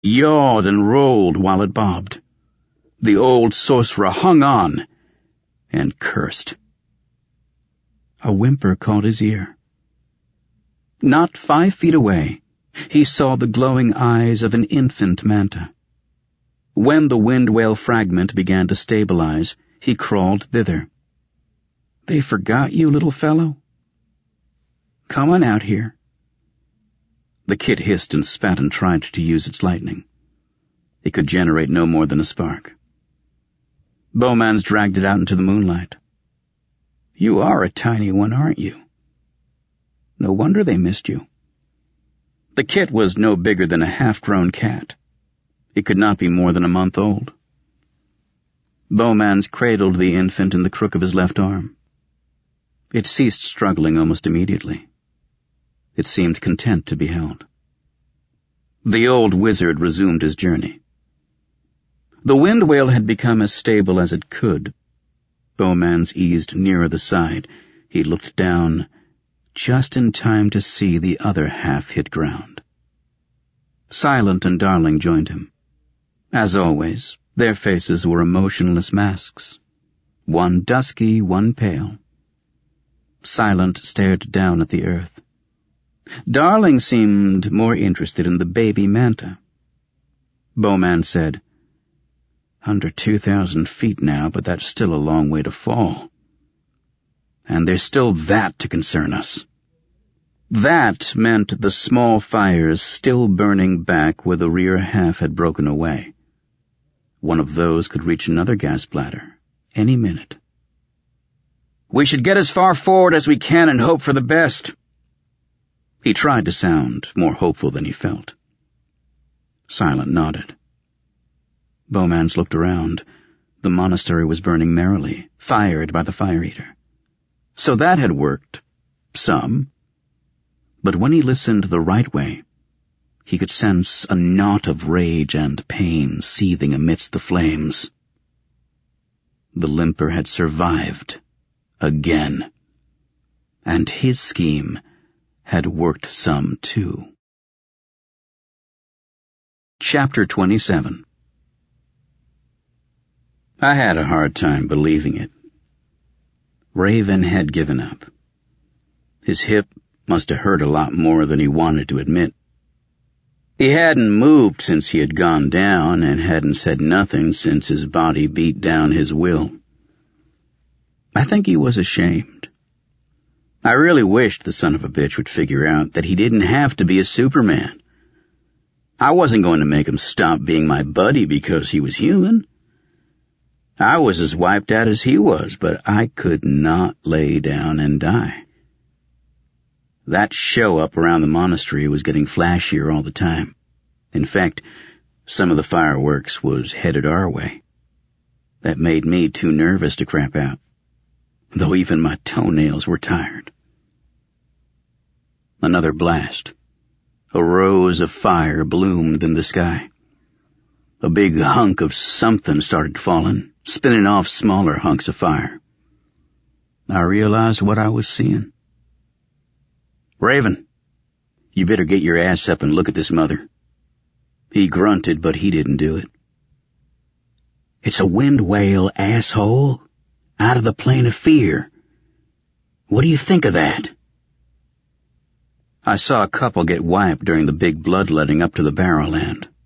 yawed and rolled while it bobbed. The old sorcerer hung on and cursed. A whimper caught his ear. Not 5 feet away, he saw the glowing eyes of an infant manta. When the wind whale fragment began to stabilize, he crawled thither. "They forgot you, little fellow? Come on out here." The kid hissed and spat and tried to use its lightning. It could generate no more than a spark. Bowmans dragged it out into the moonlight. "You are a tiny one, aren't you? No wonder they missed you." The kit was no bigger than a half-grown cat. It could not be more than a month old. Bowmans cradled the infant in the crook of his left arm. It ceased struggling almost immediately. It seemed content to be held. The old wizard resumed his journey. The wind whale had become as stable as it could. Bowmans eased nearer the side. He looked down, just in time to see the other half hit ground. Silent and Darling joined him. As always, their faces were emotionless masks, one dusky, one pale. Silent stared down at the earth. Darling seemed more interested in the baby manta. Bowman said, "Under 2,000 feet now, but that's still a long way to fall. And there's still that to concern us." That meant the small fires still burning back where the rear half had broken away. One of those could reach another gas bladder any minute. "We should get as far forward as we can and hope for the best." He tried to sound more hopeful than he felt. Silent nodded. Bowmans looked around. The monastery was burning merrily, fired by the fire eater. So that had worked. Some. But when he listened the right way, he could sense a knot of rage and pain seething amidst the flames. The limper had survived. Again. And his scheme had worked some too. Chapter 27. I had a hard time believing it. Raven had given up. His hip must have hurt a lot more than he wanted to admit. He hadn't moved since he had gone down and hadn't said nothing since his body beat down his will. I think he was ashamed. I really wished the son of a bitch would figure out that he didn't have to be a Superman. I wasn't going to make him stop being my buddy because he was human. I was as wiped out as he was, but I could not lay down and die. That show up around the monastery was getting flashier all the time. In fact, some of the fireworks was headed our way. That made me too nervous to crap out, though even my toenails were tired. Another blast. A rose of fire bloomed in the sky. A big hunk of something started falling, spinning off smaller hunks of fire. I realized what I was seeing. "Raven, you better get your ass up and look at this mother." He grunted, but he didn't do it. "It's a wind whale, asshole. Out of the plane of fear. What do you think of that?" I saw a couple get wiped during the big bloodletting up to the Barrowland.